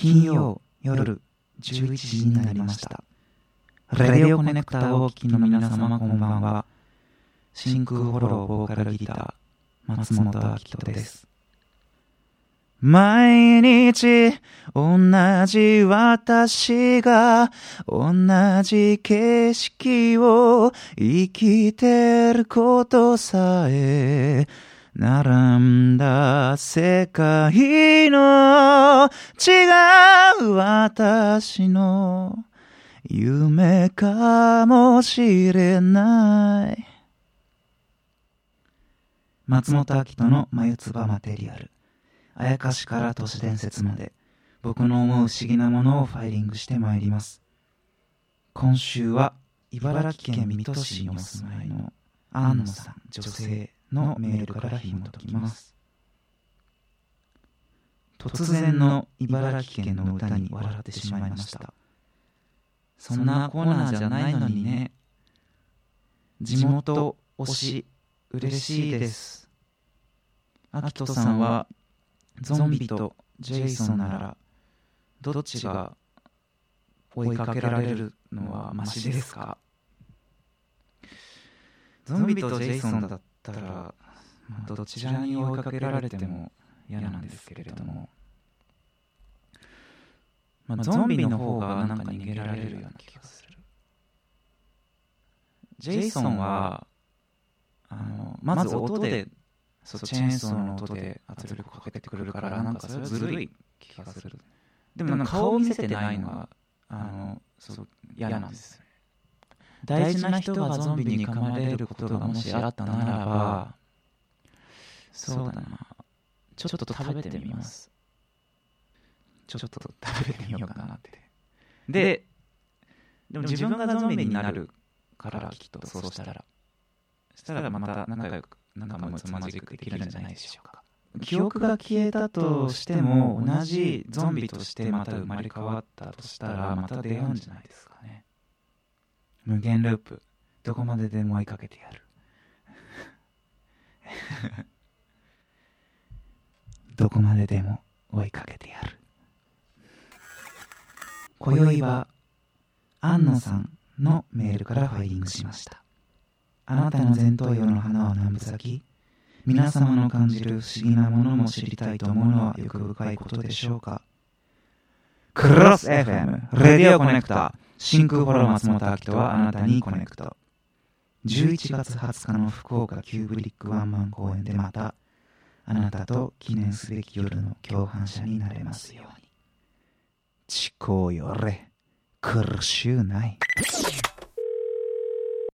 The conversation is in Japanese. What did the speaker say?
金曜夜11時になりました。レディオコネクターをお聞きの皆様こんばんは。真空フォローボーカルギター松本明人です。毎日同じ私が同じ景色を生きてることさえ並んだ世界の違う私の夢かもしれない。松本明人の眉唾マテリアル。あやかしから都市伝説まで僕の思う不思議なものをファイリングしてまいります。今週は茨城県水戸市にお住まいの安野さん女性のメールから紐解きます。突然の茨城県の歌に笑ってしまいました。そんなコーナーじゃないのにね。地元推し嬉しいです。明人さんはゾンビとジェイソンならどっちが追いかけられるのはマシですか？ゾンビとジェイソンだったら、どちらに追いかけられても嫌なんですけれども、ゾンビの方がなんか逃げられるような気がする。ジェイソンはまず音でチェーンソーの音で圧力かけてくるから、なんかそれはずるい気がする。でもなんか顔を見せてないのが嫌なんですよね。大事な人がゾンビに噛まれることがもしあったならば、そうだな、ちょっと食べてみます。ちょっと食べてみようかなって。でも自分がゾンビになるからきっとそうしたらまた仲良く仲睦まじくできるんじゃないでしょうか。記憶が消えたとしても同じゾンビとしてまた生まれ変わったとしたらまた出会うんじゃないですかね。無限ループ、どこまででも追いかけてやる。どこまででも追いかけてやる。今宵は安野さんのメールからファイリングしました。あなたの前頭葉の花は何分咲き？皆様の感じる不思議なものも知りたいと思うのは欲深いことでしょうか。クロス FM レディオコネクタ、真空フォロー松本明人はあなたにコネクト。11月20日の福岡キューブリックワンマン公演でまたあなたと記念すべき夜の共犯者になれますように。ちこうよれ苦しゅうない。